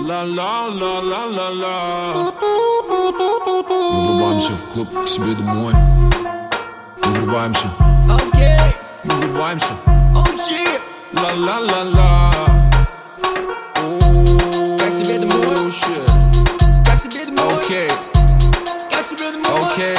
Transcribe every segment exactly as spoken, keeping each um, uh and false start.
Ла-ла-ла-ла-ла-ла. Мы врываемся в клуб к себе домой. Мы врываемся. Мы врываемся. Ла-ла-ла-ла. Как себе домой? Как себе домой? Окей. Как себе домой? Окей.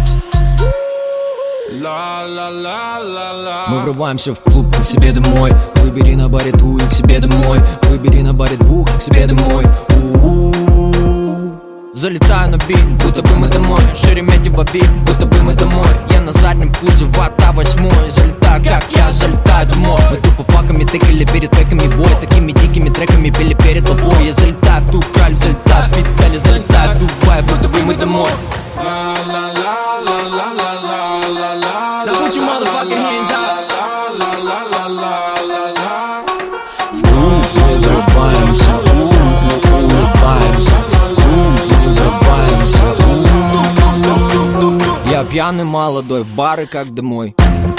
Ла-ла-ла-ла-ла. Мы врываемся в клуб к себе домой. Выбери на баре ту и к себе домой. Выбери на баре двух и к себе домой. У-у-у. Залетаю на бит, будто бы мы домой. Шереметьево бит, будто бы мы домой. Я на заднем кузове АТА восьмой. Залетаю, как я залетаю домой. Мы тупо факами тыкали перед треками бой. Такими дикими треками пели перед тобой. Я залетаю в ту краль, залетаю в Петали, залетаю в Дубай, будто бы мы домой. Ла-ла-ла-ла-ла-ла-ла-ла. Now put your motherfucking hands up. В клуб мы врываемся, улыбаемся. В клуб мы врываемся. Я пьяный молодой, в бары как домой.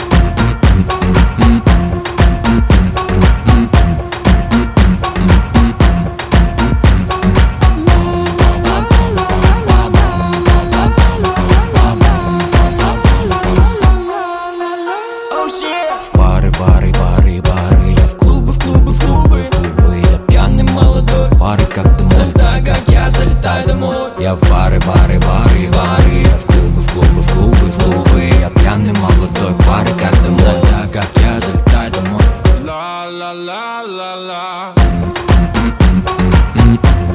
Бары, бары, бары, бары. Я в клубы, в клубы, в клубы, в клубы. Я пьяный молодой, в бары как домой. Залетаю, как я залетаю домой. Я в бары, бары, бары, бары. Я в клубы, в клубы, в клубы, в клубы. Я пьяный молодой, в бары как домой. Залетаю, как я залетаю домой. Ла-ла-ла-ла-ла.